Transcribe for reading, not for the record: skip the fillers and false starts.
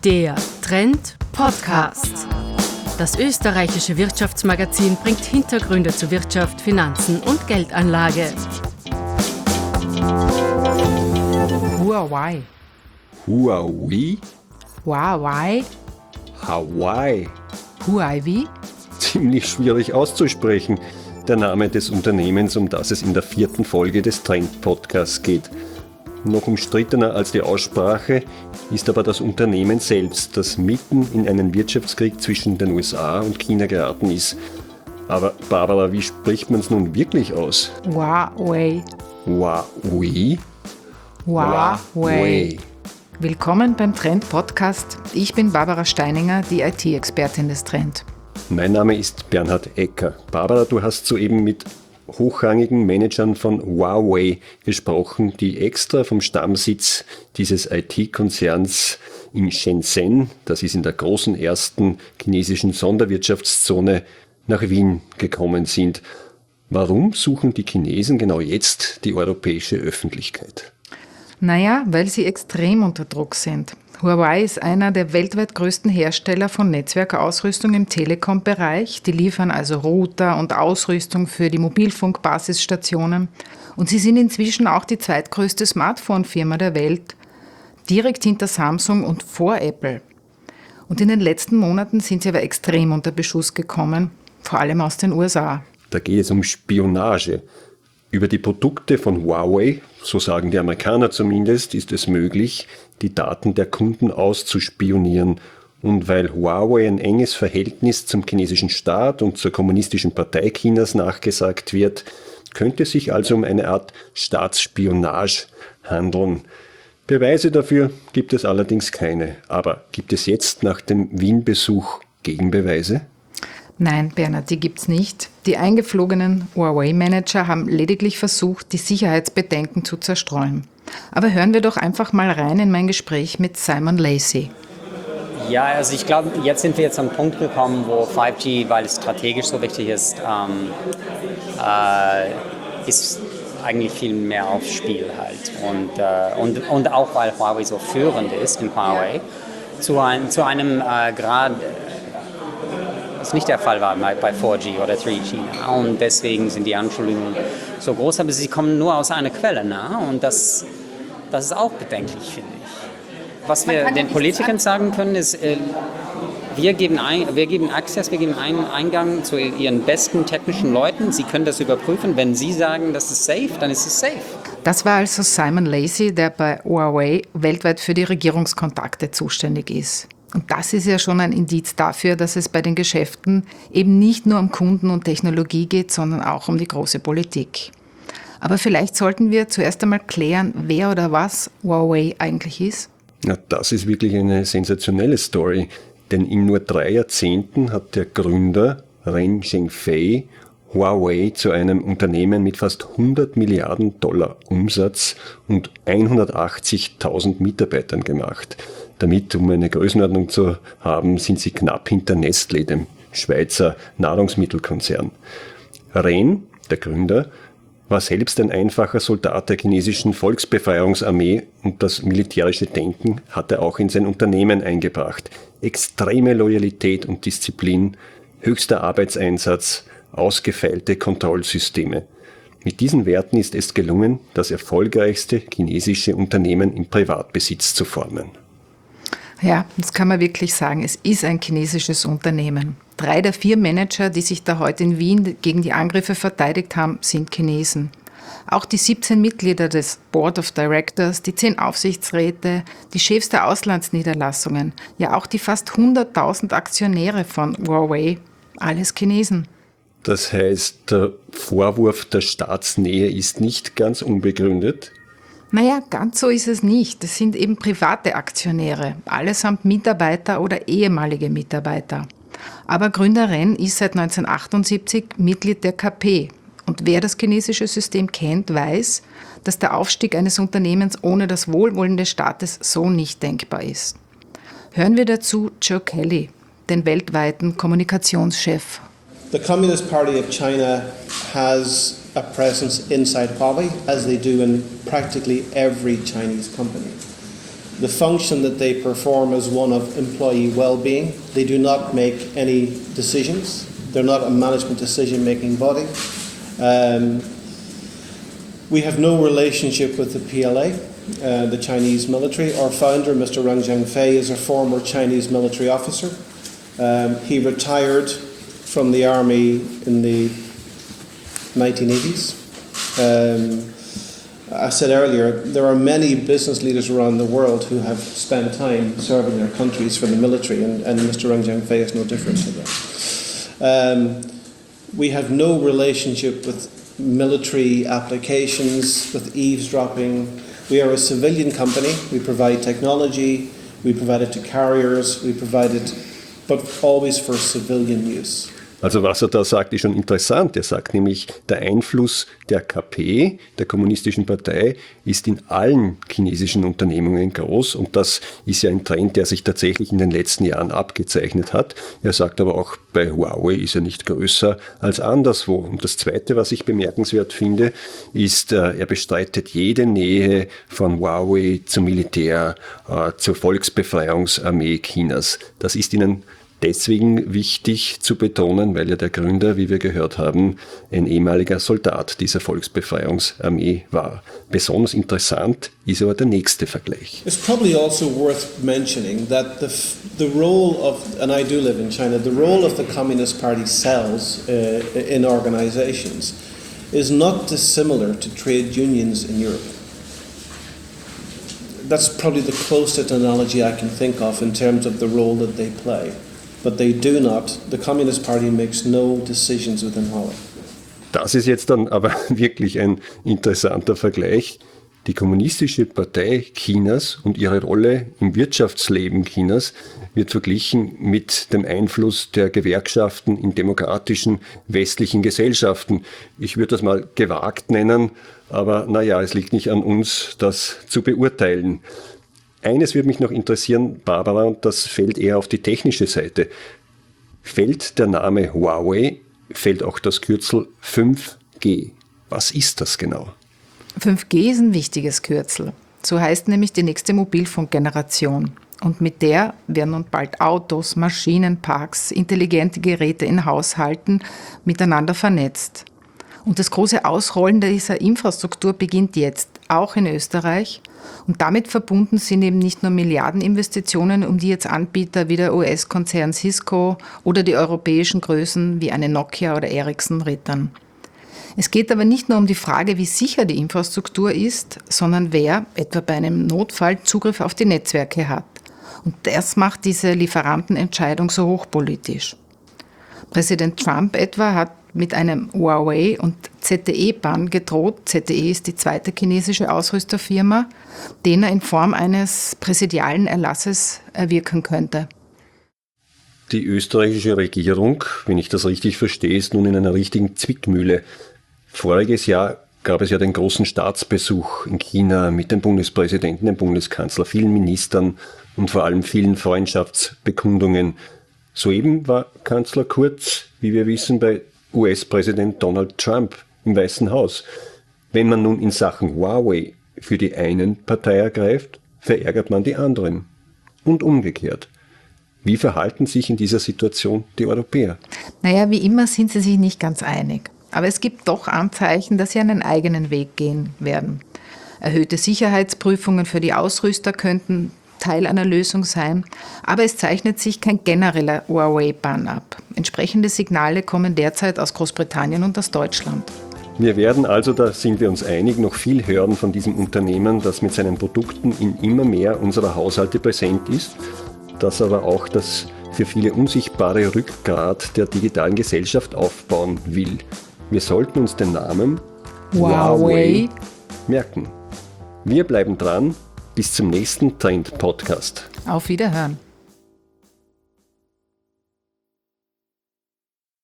Der Trend Podcast. Das österreichische Wirtschaftsmagazin bringt Hintergründe zu Wirtschaft, Finanzen und Geldanlage. Huawei. Huawei? Huawei. Hawaii. Huawei? Ziemlich schwierig auszusprechen. Der Name des Unternehmens, um das es in der 4. Folge des Trend-Podcasts geht. Noch umstrittener als die Aussprache ist aber das Unternehmen selbst, das mitten in einen Wirtschaftskrieg zwischen den USA und China geraten ist. Aber Barbara, wie spricht man es nun wirklich aus? Huawei. Huawei? Huawei. Willkommen beim Trend-Podcast. Ich bin Barbara Steininger, die IT-Expertin des Trend. Mein Name ist Bernhard Ecker. Barbara, du hast soeben mit hochrangigen Managern von Huawei gesprochen, die extra vom Stammsitz dieses IT-Konzerns in Shenzhen, das ist in der großen ersten chinesischen Sonderwirtschaftszone, nach Wien gekommen sind. Warum suchen die Chinesen genau jetzt die europäische Öffentlichkeit? Naja, weil sie extrem unter Druck sind. Huawei ist einer der weltweit größten Hersteller von Netzwerkausrüstung im Telekom-Bereich. Die liefern also Router und Ausrüstung für die Mobilfunkbasisstationen. Und sie sind inzwischen auch die zweitgrößte Smartphone-Firma der Welt, direkt hinter Samsung und vor Apple. Und in den letzten Monaten sind sie aber extrem unter Beschuss gekommen, vor allem aus den USA. Da geht es um Spionage. Über die Produkte von Huawei, so sagen die Amerikaner zumindest, ist es möglich, die Daten der Kunden auszuspionieren. Und weil Huawei ein enges Verhältnis zum chinesischen Staat und zur kommunistischen Partei Chinas nachgesagt wird, könnte es sich also um eine Art Staatsspionage handeln. Beweise dafür gibt es allerdings keine. Aber gibt es jetzt nach dem Wien-Besuch Gegenbeweise? Nein, Bernhard, die gibt's nicht. Die eingeflogenen Huawei-Manager haben lediglich versucht, die Sicherheitsbedenken zu zerstreuen. Aber hören wir doch einfach mal rein in mein Gespräch mit Simon Lacey. Ja, also ich glaube, jetzt sind wir an einen Punkt gekommen, wo 5G, weil es strategisch so wichtig ist, ist eigentlich viel mehr aufs Spiel halt. Und auch weil Huawei so führend ist in Huawei, zu einem Grad, was nicht der Fall war bei 4G oder 3G. Und deswegen sind die Anschuldigungen so groß, aber sie kommen nur aus einer Quelle. Und das ist auch bedenklich, finde ich. Was wir den Politikern sagen können, ist, wir geben Access, wir geben Eingang zu ihren besten technischen Leuten. Sie können das überprüfen. Wenn sie sagen, das ist safe, dann ist es safe. Das war also Simon Lacey, der bei Huawei weltweit für die Regierungskontakte zuständig ist. Und das ist ja schon ein Indiz dafür, dass es bei den Geschäften eben nicht nur um Kunden und Technologie geht, sondern auch um die große Politik. Aber vielleicht sollten wir zuerst einmal klären, wer oder was Huawei eigentlich ist. Ja, das ist wirklich eine sensationelle Story, denn in nur 3 Jahrzehnten hat der Gründer Ren Zhengfei Huawei zu einem Unternehmen mit fast 100 Milliarden Dollar Umsatz und 180.000 Mitarbeitern gemacht. Damit, um eine Größenordnung zu haben, sind sie knapp hinter Nestlé, dem Schweizer Nahrungsmittelkonzern. Ren, der Gründer, war selbst ein einfacher Soldat der chinesischen Volksbefreiungsarmee und das militärische Denken hat er auch in sein Unternehmen eingebracht. Extreme Loyalität und Disziplin, höchster Arbeitseinsatz, ausgefeilte Kontrollsysteme. Mit diesen Werten ist es gelungen, das erfolgreichste chinesische Unternehmen im Privatbesitz zu formen. Ja, das kann man wirklich sagen. Es ist ein chinesisches Unternehmen. 3 der 4 Manager, die sich da heute in Wien gegen die Angriffe verteidigt haben, sind Chinesen. Auch die 17 Mitglieder des Board of Directors, die 10 Aufsichtsräte, die Chefs der Auslandsniederlassungen, ja auch die fast 100.000 Aktionäre von Huawei, alles Chinesen. Das heißt, der Vorwurf der Staatsnähe ist nicht ganz unbegründet? Naja, ganz so ist es nicht. Es sind eben private Aktionäre, allesamt Mitarbeiter oder ehemalige Mitarbeiter. Aber Gründer Ren ist seit 1978 Mitglied der KP. Und wer das chinesische System kennt, weiß, dass der Aufstieg eines Unternehmens ohne das Wohlwollen des Staates so nicht denkbar ist. Hören wir dazu Joe Kelly, den weltweiten Kommunikationschef. The Communist Party of China has a presence inside Huawei, as they do in practically every Chinese company. The function that they perform is one of employee well-being. They do not make any decisions. They're not a management decision-making body. We have no relationship with the PLA, the Chinese military. Our founder, Mr. Reng Zhengfei, is a former Chinese military officer. He retired from the army in the 1980s. I said earlier, there are many business leaders around the world who have spent time serving their countries for the military, and Mr. Reng Zhengfei is no different to that. We have no relationship with military applications, with eavesdropping. We are a civilian company. We provide technology, we provide it to carriers, we provide it, but always for civilian use. Also was er da sagt, ist schon interessant. Er sagt nämlich, der Einfluss der KP, der Kommunistischen Partei, ist in allen chinesischen Unternehmungen groß. Und das ist ja ein Trend, der sich tatsächlich in den letzten Jahren abgezeichnet hat. Er sagt aber auch, bei Huawei ist er nicht größer als anderswo. Und das Zweite, was ich bemerkenswert finde, ist, er bestreitet jede Nähe von Huawei zum Militär, zur Volksbefreiungsarmee Chinas. Das ist ihnen deswegen wichtig zu betonen, weil ja der Gründer, wie wir gehört haben, ein ehemaliger Soldat dieser Volksbefreiungsarmee war. Besonders interessant ist aber der nächste Vergleich. It's probably also worth mentioning that the role of, and I do live in China, the role of the Communist Party cells in organizations is not dissimilar to trade unions in Europe. That's probably the closest analogy I can think of in terms of the role that they play. But they do not. The Communist Party makes no decisions within Huawei. Das ist jetzt dann aber wirklich ein interessanter Vergleich. Die Kommunistische Partei Chinas und ihre Rolle im Wirtschaftsleben Chinas wird verglichen mit dem Einfluss der Gewerkschaften in demokratischen westlichen Gesellschaften. Ich würde das mal gewagt nennen, aber naja, es liegt nicht an uns, das zu beurteilen. Eines würde mich noch interessieren, Barbara, und das fällt eher auf die technische Seite. Fällt der Name Huawei, fällt auch das Kürzel 5G. Was ist das genau? 5G ist ein wichtiges Kürzel. So heißt nämlich die nächste Mobilfunkgeneration. Und mit der werden nun bald Autos, Maschinenparks, intelligente Geräte in Haushalten miteinander vernetzt. Und das große Ausrollen dieser Infrastruktur beginnt jetzt, auch in Österreich. Und damit verbunden sind eben nicht nur Milliardeninvestitionen, um die jetzt Anbieter wie der US-Konzern Cisco oder die europäischen Größen wie eine Nokia oder Ericsson rittern. Es geht aber nicht nur um die Frage, wie sicher die Infrastruktur ist, sondern wer, etwa bei einem Notfall, Zugriff auf die Netzwerke hat. Und das macht diese Lieferantenentscheidung so hochpolitisch. Präsident Trump etwa hat mit einem Huawei- und ZTE-Bann gedroht. ZTE ist die zweite chinesische Ausrüsterfirma, den er in Form eines präsidialen Erlasses erwirken könnte. Die österreichische Regierung, wenn ich das richtig verstehe, ist nun in einer richtigen Zwickmühle. Voriges Jahr gab es ja den großen Staatsbesuch in China mit dem Bundespräsidenten, dem Bundeskanzler, vielen Ministern und vor allem vielen Freundschaftsbekundungen. Soeben war Kanzler Kurz, wie wir wissen, bei US-Präsident Donald Trump im Weißen Haus. Wenn man nun in Sachen Huawei für die einen Partei ergreift, verärgert man die anderen. Und umgekehrt. Wie verhalten sich in dieser Situation die Europäer? Naja, wie immer sind sie sich nicht ganz einig. Aber es gibt doch Anzeichen, dass sie einen eigenen Weg gehen werden. Erhöhte Sicherheitsprüfungen für die Ausrüster könnten Teil einer Lösung sein, aber es zeichnet sich kein genereller Huawei-Bann ab. Entsprechende Signale kommen derzeit aus Großbritannien und aus Deutschland. Wir werden also, da sind wir uns einig, noch viel hören von diesem Unternehmen, das mit seinen Produkten in immer mehr unserer Haushalte präsent ist, das aber auch das für viele unsichtbare Rückgrat der digitalen Gesellschaft aufbauen will. Wir sollten uns den Namen Huawei merken. Wir bleiben dran. Bis zum nächsten Trend-Podcast. Auf Wiederhören.